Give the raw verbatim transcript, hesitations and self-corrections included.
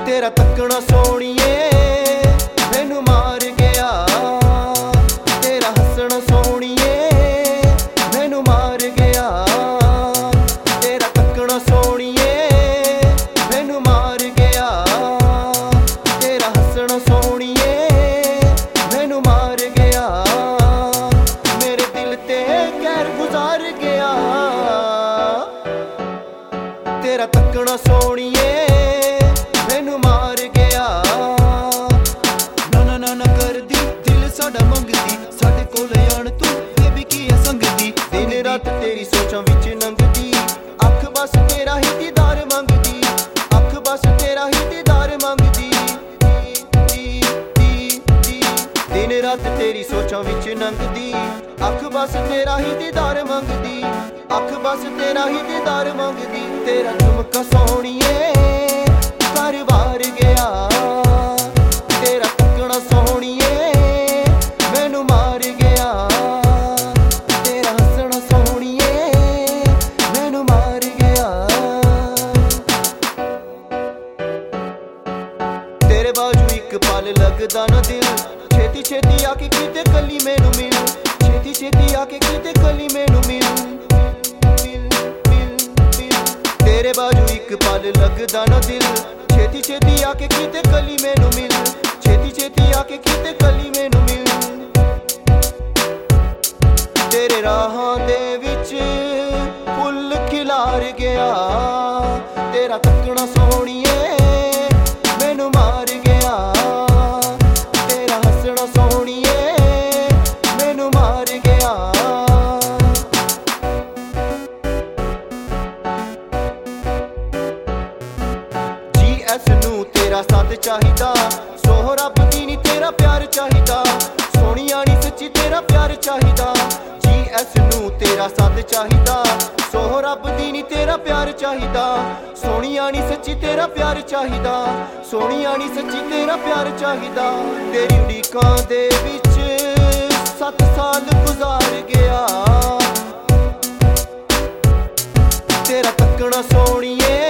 तेरा तकना सोहणीए मैनू मार गया, तेरा हसना सोहणीए मैनू मार गया, तेरा तकना सोहणीए मैनू मार गया, तेरा हसना सोहणीए मैनू मार गया, मेरे दिल ते कहर गुजार गया, तेरा तकना सोहणीए मैनू मार गया। ना ना ना ना कर दी दिल साडा मंगदी, साडे कोल आण तू बेबी की है संगदी, दिन रात तेरी सोचां विच लंघदी, अख बस तेरा ही दीदार मंगदी, अख बस तेरा ही दीदार मंगदी, दिन रात तेरी सोचां विच लंघदी, अख बस तेरा ही दीदार मंगदी, अख बस तेरा ही दीदार मंगदी, तेरा झुमका सोहणीए घर बार गया, तेरा तकना सोहणीए मैनू मार गया, तेरा हसना सोहणीए मैनू मार गया, तेरे बाजू एक पल लगदा ना दिल, छेती छेती आके किते कली मैनू मिल, छेती छेती आके किते कली मैनू मिल, मिल मिल मिल, तेरे बाजू एक पल लगदा ना दिल, छेती छेती आके किते कली मैनू मिल, छेती छेती आके किते कली मैनू मिल, तेरे राहां दे विच फुल खिलार गया, तेरा तकना सोहणीए मैनू मार गया, तेरा हसना सोहणीए मैनू मार गया। जी एस नू तेरा साथ चाहिदा, सोह रब दी नी तेरा प्यार चाहिदा, सोहणिया नी सच्ची तेरा प्यार चाहिदा, जी एस नू तेरा साथ चाहिदा, सोह रब दी नी तेरा प्यार चाहिदा, सोहणिया नी सच्ची तेरा प्यार चाहिदा, सोहणिया नी सच्ची तेरा प्यार चाहिदा, तेरी उड़ीकां दे विच सत्त साल गुजार गया, तेरा तकना सोहणीए